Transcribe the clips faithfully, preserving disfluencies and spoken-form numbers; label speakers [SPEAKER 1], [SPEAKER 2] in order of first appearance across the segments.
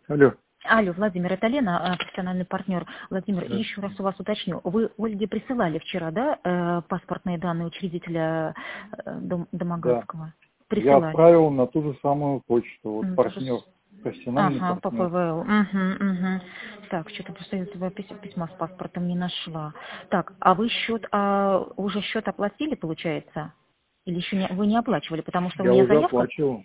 [SPEAKER 1] Алло.
[SPEAKER 2] Алло, Владимир, это Лена, а, профессиональный партнер. Владимир,
[SPEAKER 1] Да.
[SPEAKER 2] еще раз у вас уточню. Вы Ольге присылали вчера, да, э, паспортные данные учредителя э, дом,
[SPEAKER 1] Да.
[SPEAKER 2] Домогатского?
[SPEAKER 1] Я
[SPEAKER 2] Присылали.
[SPEAKER 1] отправил на ту же самую почту. Вот
[SPEAKER 2] М, тоже
[SPEAKER 1] партнер,
[SPEAKER 2] с-
[SPEAKER 1] профессиональный
[SPEAKER 2] Ага, по
[SPEAKER 1] партнер.
[SPEAKER 2] ПВЛ. Угу, угу. Так, что-то просто я этого пис- письма с паспортом не нашла. Так, а вы счет, а, уже счет оплатили, получается? Или еще не, вы не оплачивали, потому что у
[SPEAKER 1] Я
[SPEAKER 2] меня
[SPEAKER 1] уже
[SPEAKER 2] заявка
[SPEAKER 1] оплачивал.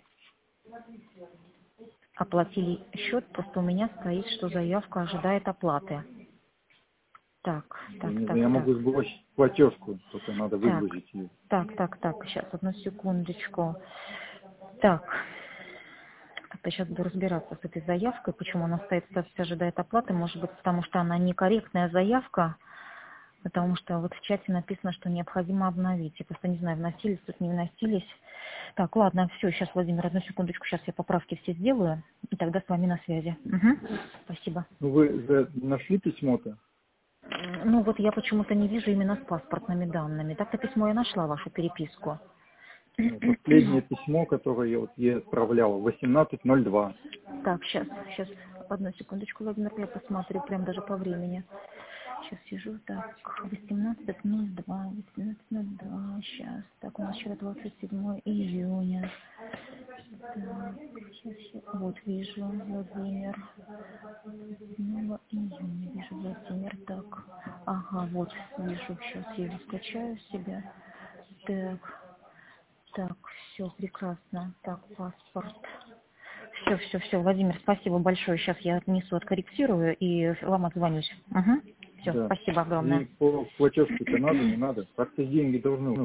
[SPEAKER 2] оплатили счет, просто у меня стоит, что заявка ожидает оплаты. Так,
[SPEAKER 1] Я
[SPEAKER 2] так,
[SPEAKER 1] не знаю,
[SPEAKER 2] так,
[SPEAKER 1] я
[SPEAKER 2] так.
[SPEAKER 1] могу сбросить платежку, только надо
[SPEAKER 2] Так,
[SPEAKER 1] выгрузить ее.
[SPEAKER 2] так, так, так, сейчас, одну секундочку. Так, как-то сейчас буду разбираться с этой заявкой, почему она стоит, статус ожидает оплаты, может быть, потому что она некорректная заявка, потому что вот в чате написано, что необходимо обновить. Я просто не знаю, вносились тут, не вносились. Так, ладно, все, сейчас, Владимир, одну секундочку, сейчас я поправки все сделаю, и тогда с вами на связи. Угу. Спасибо.
[SPEAKER 1] Ну вы за- нашли письмо-то?
[SPEAKER 2] Ну вот я почему-то не вижу именно с паспортными данными. Так-то письмо я нашла, вашу переписку.
[SPEAKER 1] Ну, последнее письмо, которое я вот ей отправлял, восемнадцать ноль два.
[SPEAKER 2] Так, сейчас, сейчас, одну секундочку, Владимир, я посмотрю, прям даже по времени. Сейчас сижу, так, восемнадцать ноль два, восемнадцать ноль два, сейчас, так, у нас вчера двадцать седьмое июня. Так, сейчас, сейчас, вот вижу, Владимир, седьмого июня, вижу, Владимир, так, ага, вот, вижу, сейчас я его скачаю себе, так, так, все, прекрасно, так, паспорт. Все, все, все, Владимир, спасибо большое. Сейчас я отнесу, откорректирую и вам отзвонюсь. Угу. Все,
[SPEAKER 1] Да.
[SPEAKER 2] спасибо огромное.
[SPEAKER 1] И по платежке-то надо, не надо? Как-то деньги должны